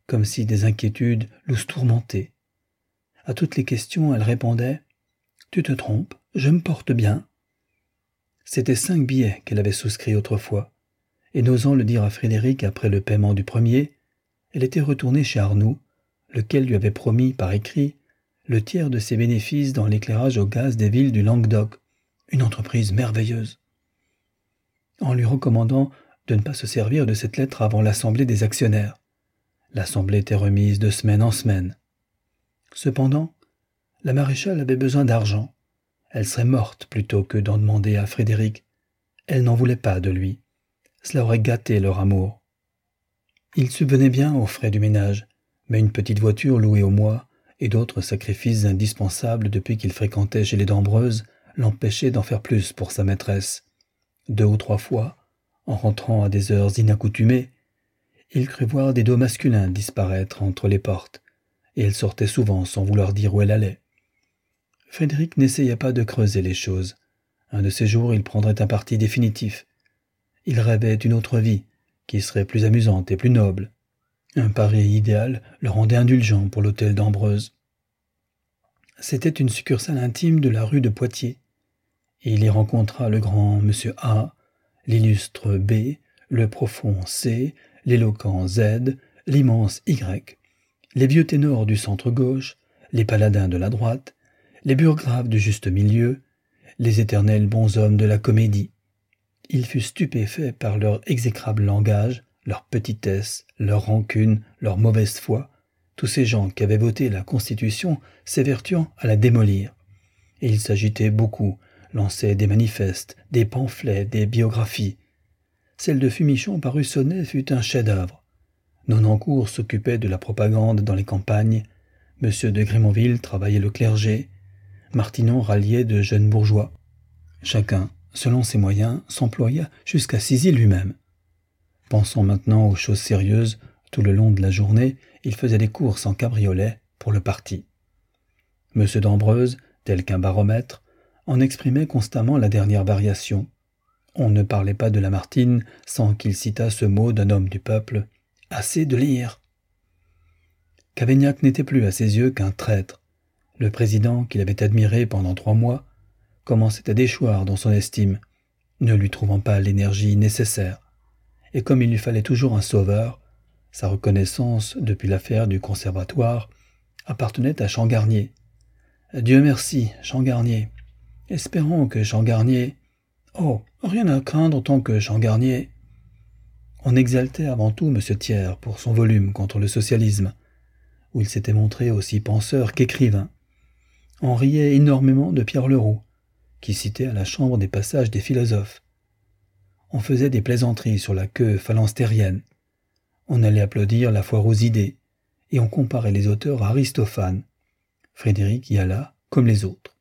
comme si des inquiétudes l'eussent tourmentée. À toutes les questions, elle répondait « Tu te trompes, je me porte bien ». C'étaient 5 billets qu'elle avait souscrits autrefois, et n'osant le dire à Frédéric après le paiement du premier, elle était retournée chez Arnoux, lequel lui avait promis par écrit le tiers de ses bénéfices dans l'éclairage au gaz des villes du Languedoc, une entreprise merveilleuse. En lui recommandant de ne pas se servir de cette lettre avant l'assemblée des actionnaires. L'assemblée était remise de semaine en semaine. Cependant, la maréchale avait besoin d'argent. Elle serait morte plutôt que d'en demander à Frédéric. Elle n'en voulait pas de lui. Cela aurait gâté leur amour. Il subvenait bien aux frais du ménage, mais une petite voiture louée au mois et d'autres sacrifices indispensables depuis qu'il fréquentait chez les Dambreuses l'empêchaient d'en faire plus pour sa maîtresse. 2 ou 3 fois, en rentrant à des heures inaccoutumées, il crut voir des dos masculins disparaître entre les portes, et elle sortait souvent sans vouloir dire où elle allait. Frédéric n'essayait pas de creuser les choses. Un de ces jours, il prendrait un parti définitif. Il rêvait d'une autre vie, qui serait plus amusante et plus noble. Un pari idéal le rendait indulgent pour l'hôtel d'Ambreuse. C'était une succursale intime de la rue de Poitiers. Et il y rencontra le grand monsieur A, l'illustre B, le profond C, l'éloquent Z, l'immense Y, les vieux ténors du centre-gauche, les paladins de la droite, les burgraves du juste milieu, les éternels bonshommes de la comédie. Il fut stupéfait par leur exécrable langage, leur petitesse, leur rancune, leur mauvaise foi, tous ces gens qui avaient voté la Constitution s'évertuant à la démolir. Et il s'agitait beaucoup, lançait des manifestes, des pamphlets, des biographies. Celle de Fumichon par Russonnet fut un chef-d'œuvre. Nonancourt s'occupait de la propagande dans les campagnes, M. de Grémonville travaillait le clergé, Martinon ralliait de jeunes bourgeois. Chacun, selon ses moyens, s'employa jusqu'à Sizy lui-même. Pensant maintenant aux choses sérieuses, tout le long de la journée, il faisait des courses en cabriolet pour le parti. M. d'Ambreuse, tel qu'un baromètre, en exprimait constamment la dernière variation. On ne parlait pas de Lamartine sans qu'il citât ce mot d'un homme du peuple, « assez de lire ». Cavaignac n'était plus à ses yeux qu'un traître. Le président, qu'il avait admiré pendant 3 mois, commençait à déchoir dans son estime, ne lui trouvant pas l'énergie nécessaire. Et comme il lui fallait toujours un sauveur, sa reconnaissance depuis l'affaire du conservatoire appartenait à Changarnier. Dieu merci, Changarnier. Espérons que Changarnier... Oh, rien à craindre tant que Changarnier... On exaltait avant tout M. Thiers pour son volume contre le socialisme, où il s'était montré aussi penseur qu'écrivain. On riait énormément de Pierre Leroux, qui citait à la Chambre des passages des philosophes. On faisait des plaisanteries sur la queue phalanstérienne. On allait applaudir la foire aux idées, et on comparait les auteurs à Aristophane. Frédéric y alla comme les autres.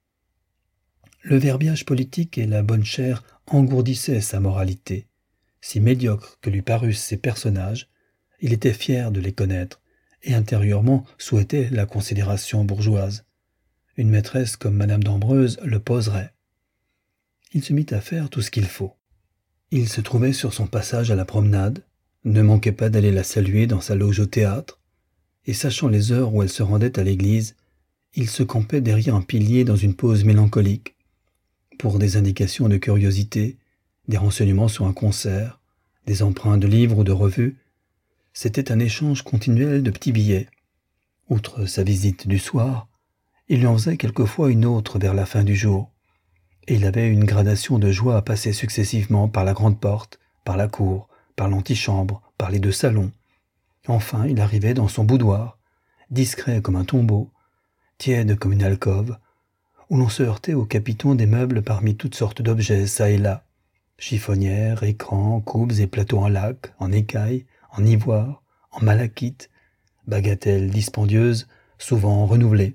Le verbiage politique et la bonne chère engourdissaient sa moralité. Si médiocres que lui parussent ces personnages, il était fier de les connaître, et intérieurement souhaitait la considération bourgeoise. Une maîtresse comme Madame d'Ambreuse le poserait. Il se mit à faire tout ce qu'il faut. Il se trouvait sur son passage à la promenade, ne manquait pas d'aller la saluer dans sa loge au théâtre, et sachant les heures où elle se rendait à l'église, il se campait derrière un pilier dans une pose mélancolique, pour des indications de curiosité, des renseignements sur un concert, des emprunts de livres ou de revues. C'était un échange continuel de petits billets. Outre sa visite du soir, il lui en faisait quelquefois une autre vers la fin du jour, et il avait une gradation de joie à passer successivement par la grande porte, par la cour, par l'antichambre, par les 2 salons. Enfin, il arrivait dans son boudoir, discret comme un tombeau, tiède comme une alcôve, où l'on se heurtait au capiton des meubles parmi toutes sortes d'objets çà et là, chiffonnières, écrans, coupes et plateaux en laque, en écaille, en ivoire, en malachite, bagatelles dispendieuses, souvent renouvelées.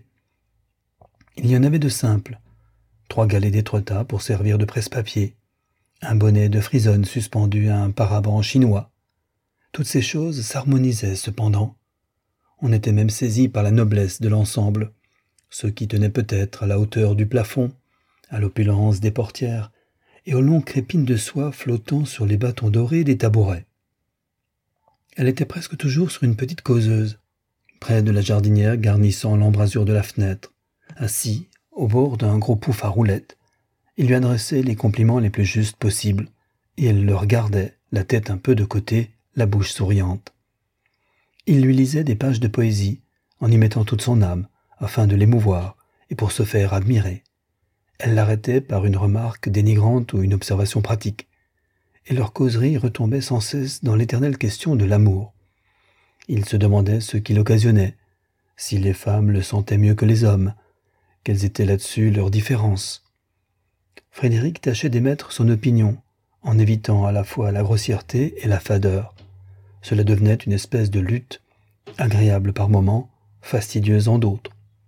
Il y en avait de simples, 3 galets d'étretat pour servir de presse-papier, un bonnet de frisonne suspendu à un paravent chinois. Toutes ces choses s'harmonisaient cependant. On était même saisi par la noblesse de l'ensemble, ce qui tenait peut-être à la hauteur du plafond, à l'opulence des portières et aux longues crépines de soie flottant sur les bâtons dorés des tabourets. Elle était presque toujours sur une petite causeuse, près de la jardinière garnissant l'embrasure de la fenêtre, assis au bord d'un gros pouf à roulettes. Il lui adressait les compliments les plus justes possibles, et elle le regardait, la tête un peu de côté, la bouche souriante. Il lui lisait des pages de poésie, en y mettant toute son âme, afin de l'émouvoir, et pour se faire admirer. Elle l'arrêtait par une remarque dénigrante ou une observation pratique, et leur causerie retombait sans cesse dans l'éternelle question de l'amour. Il se demandait ce qui l'occasionnait, si les femmes le sentaient mieux que les hommes, quelles étaient là-dessus leurs différences. Frédéric tâchait d'émettre son opinion, en évitant à la fois la grossièreté et la fadeur. Cela devenait une espèce de lutte, agréable par moments, fastidieuse en d'autres.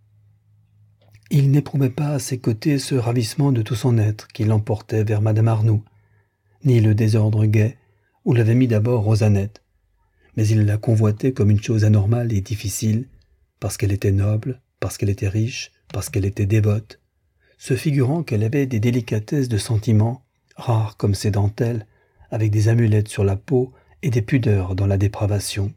Il n'éprouvait pas à ses côtés ce ravissement de tout son être qui l'emportait vers Madame Arnoux, ni le désordre gai où l'avait mis d'abord Rosanette, mais il la convoitait comme une chose anormale et difficile, parce qu'elle était noble, parce qu'elle était riche, parce qu'elle était dévote, se figurant qu'elle avait des délicatesses de sentiments, rares comme ses dentelles, avec des amulettes sur la peau et des pudeurs dans la dépravation.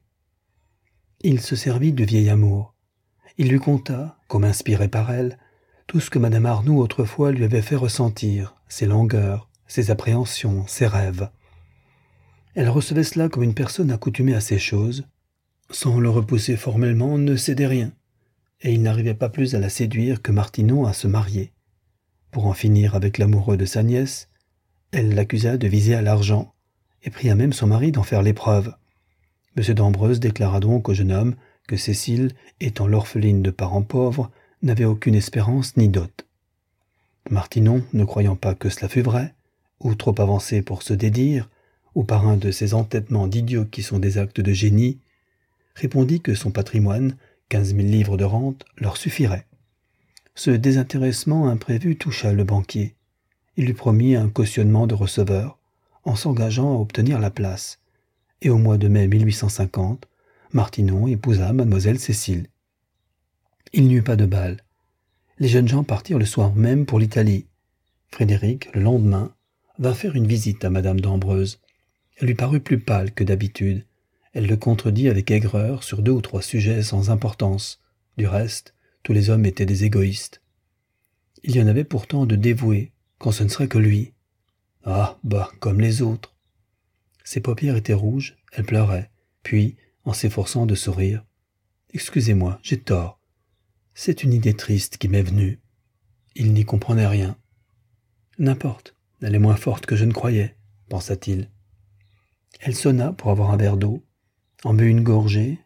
Il se servit du vieil amour. Il lui conta, comme inspiré par elle, tout ce que Madame Arnoux autrefois lui avait fait ressentir, ses langueurs, ses appréhensions, ses rêves. Elle recevait cela comme une personne accoutumée à ces choses, sans le repousser formellement, ne cédait rien, et il n'arrivait pas plus à la séduire que Martineau à se marier. Pour en finir avec l'amoureux de sa nièce, elle l'accusa de viser à l'argent, et pria même son mari d'en faire l'épreuve. M. d'Ambreuse déclara donc au jeune homme que Cécile, étant l'orpheline de parents pauvres, n'avait aucune espérance ni dot. Martineau, ne croyant pas que cela fût vrai, ou trop avancé pour se dédire, ou par un de ces entêtements d'idiots qui sont des actes de génie, répondit que son patrimoine, 15 000 livres de rente, leur suffirait. Ce désintéressement imprévu toucha le banquier. Il lui promit un cautionnement de receveur, en s'engageant à obtenir la place, et au mois de mai 1850, Martineau épousa mademoiselle Cécile. Il n'y eut pas de bal. Les jeunes gens partirent le soir même pour l'Italie. Frédéric, le lendemain, vint faire une visite à madame d'Ambreuse. Elle lui parut plus pâle que d'habitude. Elle le contredit avec aigreur sur 2 ou 3 sujets sans importance. Du reste, tous les hommes étaient des égoïstes. Il y en avait pourtant de dévoués, quand ce ne serait que lui. Ah, bah, comme les autres. Ses paupières étaient rouges, elle pleurait, puis, en s'efforçant de sourire, « Excusez-moi, j'ai tort. C'est une idée triste qui m'est venue. » Il n'y comprenait rien. « N'importe, elle est moins forte que je ne croyais, » pensa-t-il. Elle sonna pour avoir un verre d'eau, en but une gorgée